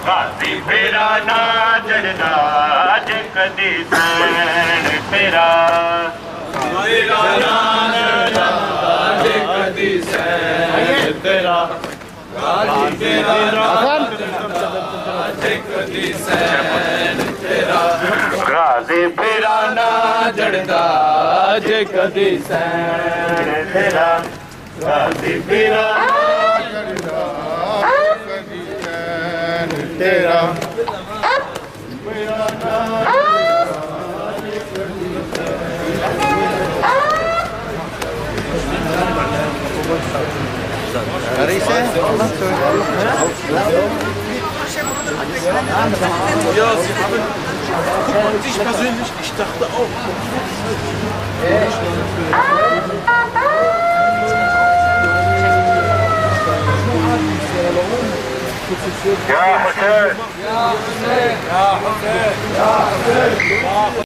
गाजी फेरा ना जड़दा जे कदी सैन फेरा फेरा ना जड़दा जे कदी सैन तेरा गाजी फेरा ना जड़दा जे कदी सैन तेरा गाजी फेरा ना जड़दा जे कदी सैन तेरा गाजी फेरा तेरा Ja, Sie haben... Guck mal, ich persönlich, ich dachte auch. Ja, Hussein. Ja, Hussein. Ja, Hussein. Ja, Hussein.